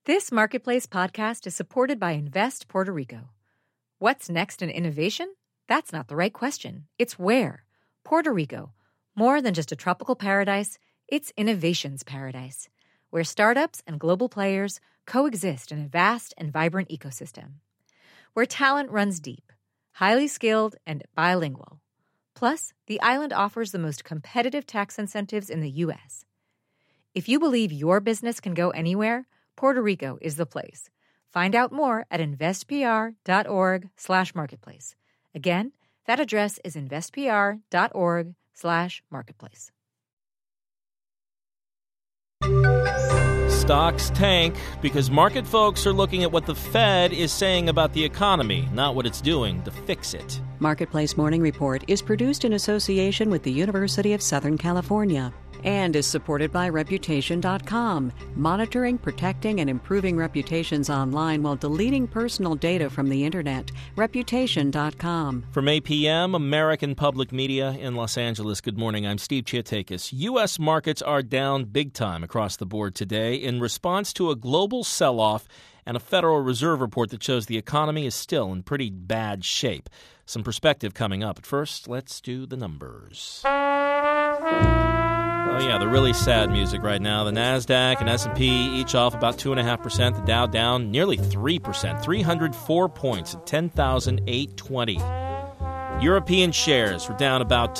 This Marketplace podcast is supported by Invest Puerto Rico. What's next in innovation? That's not the right question. It's where. Puerto Rico. More than just a tropical paradise, it's innovation's paradise, where startups and global players coexist in a vast and vibrant ecosystem. Where talent runs deep, highly skilled, and bilingual. Plus, the island offers the most competitive tax incentives in the U.S. If you believe your business can go anywhere, Puerto Rico is the place. Find out more at investpr.org/marketplace. Again, that address is investpr.org/marketplace. Stocks tank because market folks are looking at what the Fed is saying about the economy, not what it's doing to fix it. Marketplace Morning Report is produced in association with the University of Southern California and is supported by Reputation.com, monitoring, protecting, and improving reputations online while deleting personal data from the Internet. Reputation.com. From APM, American Public Media in Los Angeles, good morning. I'm Steve Chiatakis. U.S. markets are down big time across the board today in response to a global sell-off and a Federal Reserve report that shows the economy is still in pretty bad shape. Some perspective coming up. But first, let's do the numbers. Oh, yeah, the really sad music right now. The NASDAQ and S&P each off about 2.5%. The Dow down nearly 3%, 304 points at 10,820. European shares were down about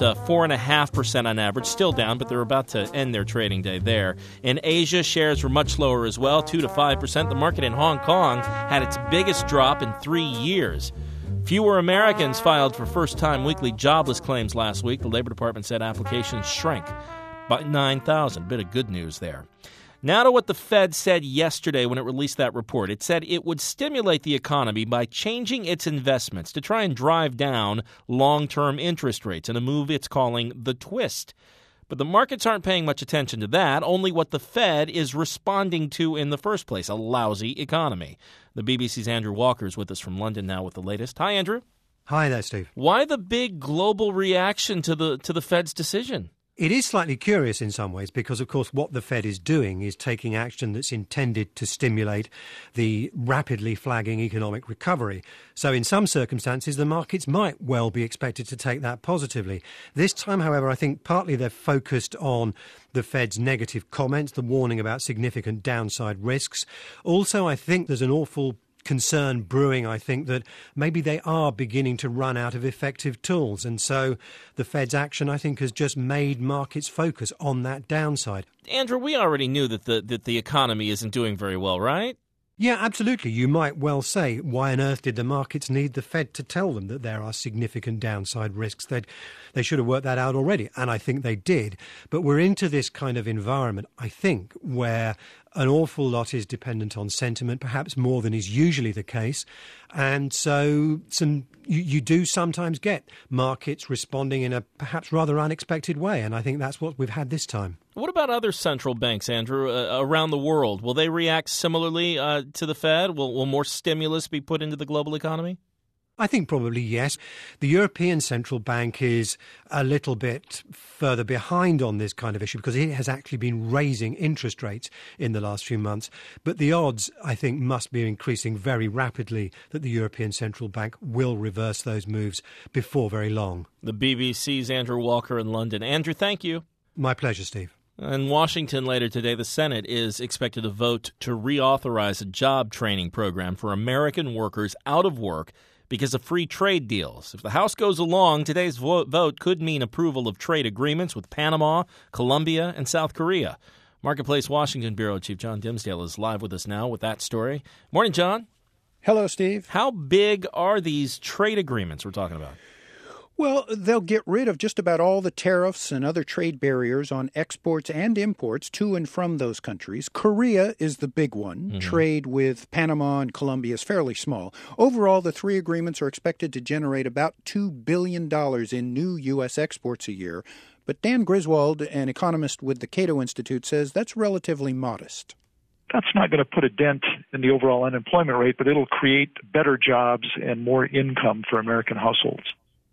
4.5% on average. Still down, but they're about to end their trading day there. In Asia, shares were much lower as well, 2 to 5%. The market in Hong Kong had its biggest drop in 3 years. Fewer Americans filed for first-time weekly jobless claims last week. The Labor Department said applications shrank by 9,000. Bit of good news there. Now to what the Fed said yesterday when it released that report. It said it would stimulate the economy by changing its investments to try and drive down long-term interest rates in a move it's calling the twist. But the markets aren't paying much attention to that, only what the Fed is responding to in the first place, a lousy economy. The BBC's Andrew Walker is with us from London now with the latest. Hi, Andrew. Hi there, Steve. Why the big global reaction to the Fed's decision? It is slightly curious in some ways because, of course, what the Fed is doing is taking action that's intended to stimulate the rapidly flagging economic recovery. So in some circumstances, the markets might well be expected to take that positively. This time, however, I think partly they're focused on the Fed's negative comments, the warning about significant downside risks. Also, I think there's an awful concern brewing, I think, that maybe they are beginning to run out of effective tools. And so the Fed's action, I think, has just made markets focus on that downside. Andrew, we already knew that the economy isn't doing very well, right? Yeah, absolutely. You might well say, why on earth did the markets need the Fed to tell them that there are significant downside risks? They should have worked that out already, and I think they did. But we're into this kind of environment, I think, where an awful lot is dependent on sentiment, perhaps more than is usually the case. And so you do sometimes get markets responding in a perhaps rather unexpected way, and I think that's what we've had this time. What about other central banks, Andrew, around the world? Will they react similarly to the Fed? Will more stimulus be put into the global economy? I think probably yes. The European Central Bank is a little bit further behind on this kind of issue because it has actually been raising interest rates in the last few months. But the odds, I think, must be increasing very rapidly that the European Central Bank will reverse those moves before very long. The BBC's Andrew Walker in London. Andrew, thank you. My pleasure, Steve. In Washington later today, the Senate is expected to vote to reauthorize a job training program for American workers out of work because of free trade deals. If the House goes along, today's vote could mean approval of trade agreements with Panama, Colombia, and South Korea. Marketplace Washington Bureau Chief John Dimsdale is live with us now with that story. Morning, John. Hello, Steve. How big are these trade agreements we're talking about? Well, they'll get rid of just about all the tariffs and other trade barriers on exports and imports to and from those countries. Korea is the big one. Mm-hmm. Trade with Panama and Colombia is fairly small. Overall, the three agreements are expected to generate about $2 billion in new U.S. exports a year. But Dan Griswold, an economist with the Cato Institute, says that's relatively modest. That's not going to put a dent in the overall unemployment rate, but it'll create better jobs and more income for American households.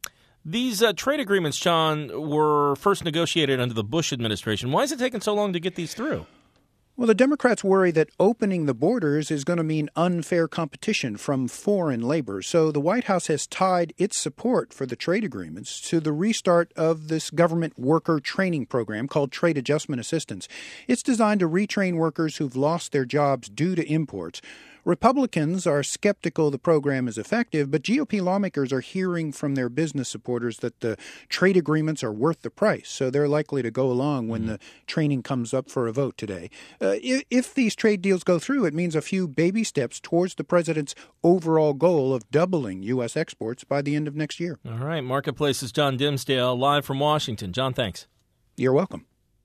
These trade agreements, John, were first negotiated under the Bush administration. Why is it taking so long to get these through? Well, the Democrats worry that opening the borders is going to mean unfair competition from foreign labor. So the White House has tied its support for the trade agreements to the restart of this government worker training program called Trade Adjustment Assistance. It's designed to retrain workers who've lost their jobs due to imports. Republicans are skeptical the program is effective, but GOP lawmakers are hearing from their business supporters that the trade agreements are worth the price, so they're likely to go along when the training comes up for a vote today. If these trade deals go through, it means a few baby steps towards the president's overall goal of doubling U.S. exports by the end of next year. All right, Marketplace's John Dimsdale live from Washington. John, thanks. You're welcome.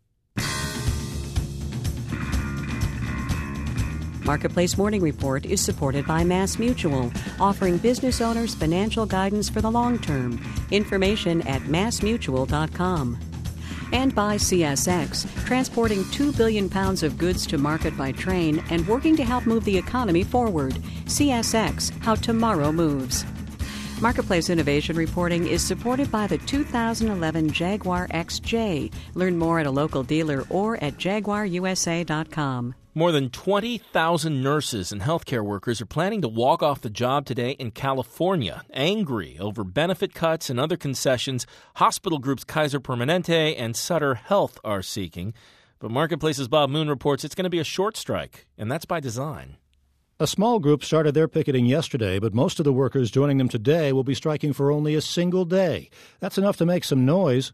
Marketplace Morning Report is supported by MassMutual, offering business owners financial guidance for the long term. Information at massmutual.com. And by CSX, transporting 2 billion pounds of goods to market by train and working to help move the economy forward. CSX, how tomorrow moves. Marketplace Innovation Reporting is supported by the 2011 Jaguar XJ. Learn more at a local dealer or at jaguarusa.com. More than 20,000 nurses and healthcare workers are planning to walk off the job today in California, angry over benefit cuts and other concessions hospital groups Kaiser Permanente and Sutter Health are seeking. But Marketplace's Bob Moon reports it's going to be a short strike, and that's by design. A small group started their picketing yesterday, but most of the workers joining them today will be striking for only a single day. That's enough to make some noise.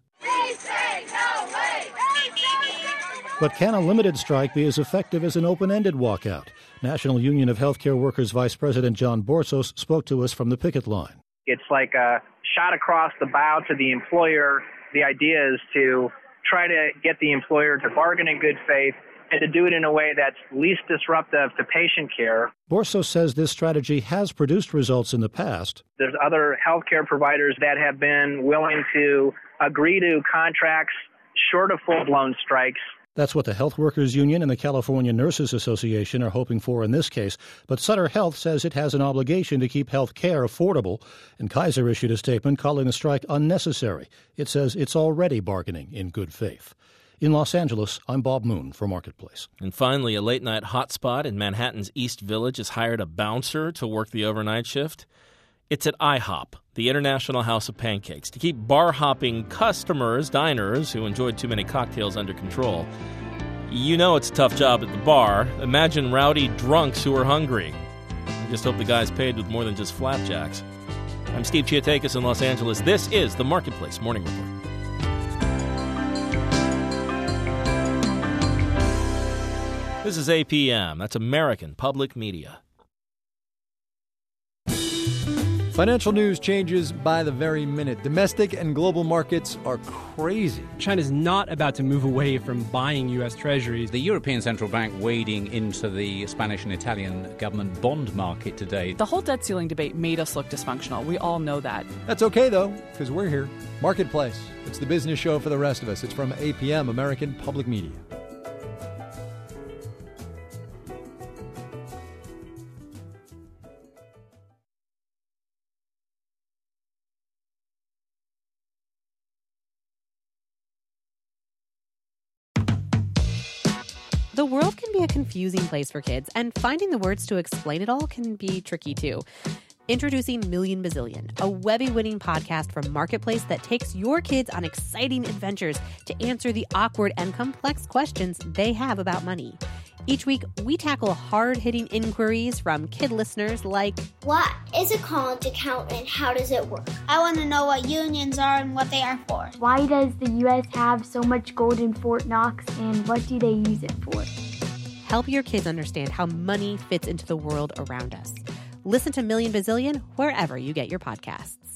But can a limited strike be as effective as an open-ended walkout? National Union of Healthcare Workers Vice President John Borsos spoke to us from the picket line. It's like a shot across the bow to the employer. The idea is to try to get the employer to bargain in good faith and to do it in a way that's least disruptive to patient care. Borsos says this strategy has produced results in the past. There's other healthcare providers that have been willing to agree to contracts short of full-blown strikes. That's what the Health Workers Union and the California Nurses Association are hoping for in this case. But Sutter Health says it has an obligation to keep health care affordable, and Kaiser issued a statement calling the strike unnecessary. It says it's already bargaining in good faith. In Los Angeles, I'm Bob Moon for Marketplace. And finally, a late-night hotspot in Manhattan's East Village has hired a bouncer to work the overnight shift. It's at IHOP, the International House of Pancakes, to keep bar-hopping diners who enjoyed too many cocktails under control. You know it's a tough job at the bar. Imagine rowdy drunks who are hungry. I just hope the guy's paid with more than just flapjacks. I'm Steve Chiatakis in Los Angeles. This is the Marketplace Morning Report. This is APM. That's American Public Media. Financial news changes by the very minute. Domestic and global markets are crazy. China's not about to move away from buying U.S. treasuries. The European Central Bank wading into the Spanish and Italian government bond market today. The whole debt ceiling debate made us look dysfunctional. We all know that. That's okay, though, because we're here. Marketplace. It's the business show for the rest of us. It's from APM, American Public Media. The world can be a confusing place for kids, and finding the words to explain it all can be tricky too. Introducing Million Bazillion, a Webby-winning podcast from Marketplace that takes your kids on exciting adventures to answer the awkward and complex questions they have about money. Each week, we tackle hard-hitting inquiries from kid listeners like, what is a college account and how does it work? I want to know what unions are and what they are for. Why does the U.S. have so much gold in Fort Knox and what do they use it for? Help your kids understand how money fits into the world around us. Listen to Million Bazillion wherever you get your podcasts.